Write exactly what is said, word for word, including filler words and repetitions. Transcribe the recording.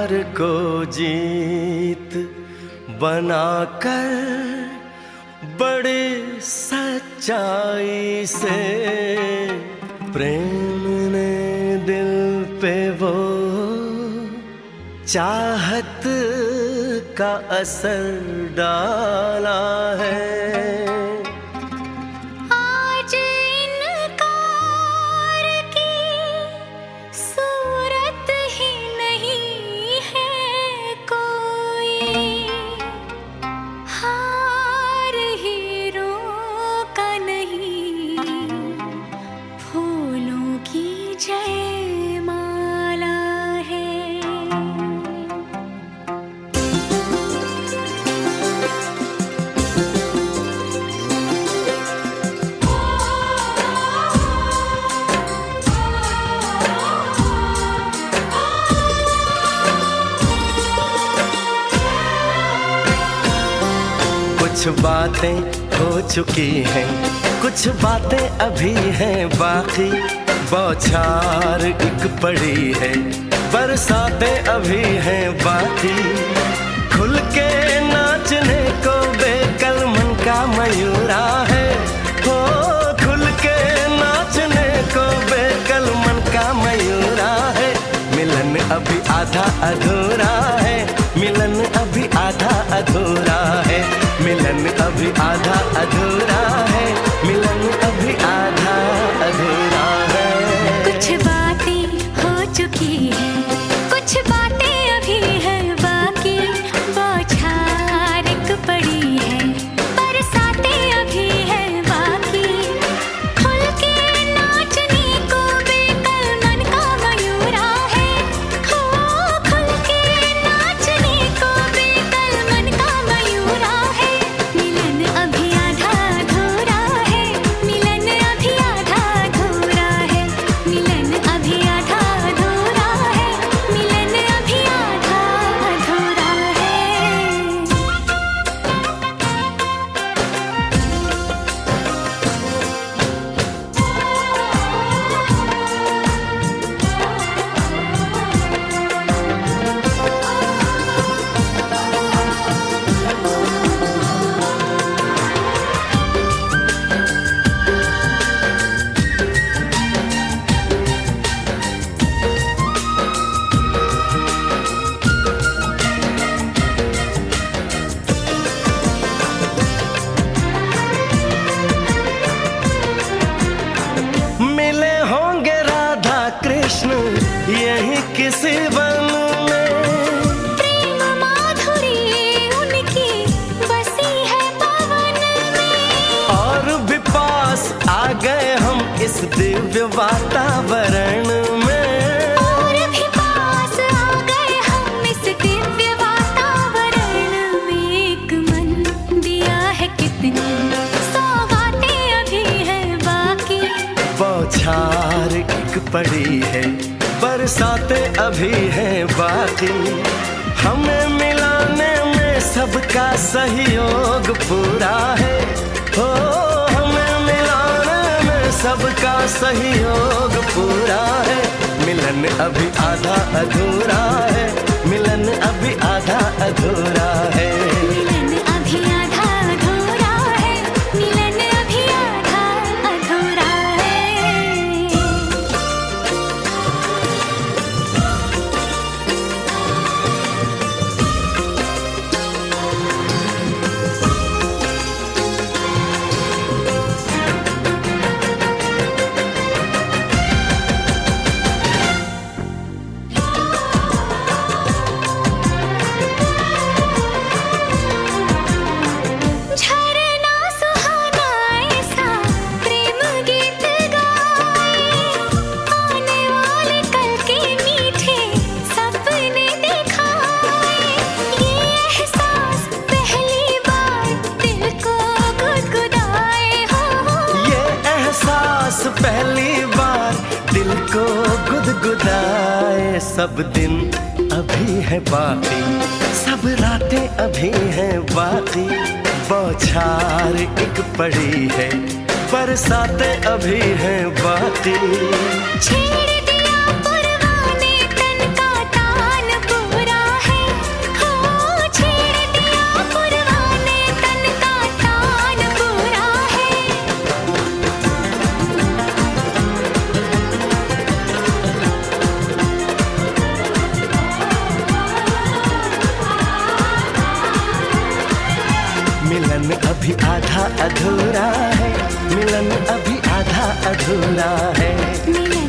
प्यार को जीत बनाकर बड़ी सच्चाई से प्रेम ने दिल पे वो चाहत का असर डाला है। कुछ बातें हो चुकी हैं, कुछ बातें अभी हैं बाकी, बौछार एक पड़ी है, बरसातें अभी हैं बाकी। खुल के नाचने को बेकल मन का मयूरा है, हो खुल के नाचने को बेकल मन का मयूरा है। मिलन अभी आधा अधूरा है, मिलन अभी आधा अधूरा है, मिलन अभी आधा अधूरा है, मिलन अभी आधा अधूरा है। कुछ बातें हो चुकी हैं, कुछ बातें अभी हैं बाकी, बौछार एक पड़ी है, बरसातें अभी हैं बाकी। खुल के नाचने को बेकल मन का मयूरा है, हो खुल के नाचने को बेकल मन का मयूरा है। मिलन अभी आधा अधूरा है, मिलन अभी आधा अधूरा है, मिलन अभी आधा अधूरा है, मिलन अभी आधा अधूरा है। मिले होंगे राधा कृष्ण यही किसी वन में, प्रेम माधुरी उनकी बसी है पवन में, और भी पास आ गए हम इस दिव्य वातावरण में। और भी पास आ गए हम इस दिव्य वातावरण में। एक मन दिया है कितनी सौगातें अभी हैं बाकी, बौछार एक पड़ी है, बरसातें अभी हैं बाकी। हमें मिलाने में सबका सहयोग पूरा है, हो हमें मिलाने में सबका सहयोग पूरा है। मिलन अभी आधा अधूरा है, मिलन अभी आधा अधूरा है। मिलन अभी आधा अधूरा है, मिलन अभी आधा अधूरा है। झरना सुहाना ऐसा प्रेम गीत गाए, आने वाले कल के मीठे सपने दिखाए। ये एहसास पहली बार दिल को गुदगुदाए, हो ये एहसास पहली बार दिल को गुदगुदाए। सब दिन अभी है बाकी, सब रातें अभी हैं बाकी, बौछार एक पड़ी है, बरसातें अभी हैं बाकी। छेड़ दिया पुरवाने तन का तान पूरा मिलन अभी आधा अधूरा है, मिलन अभी आधा अधूरा है। मिलन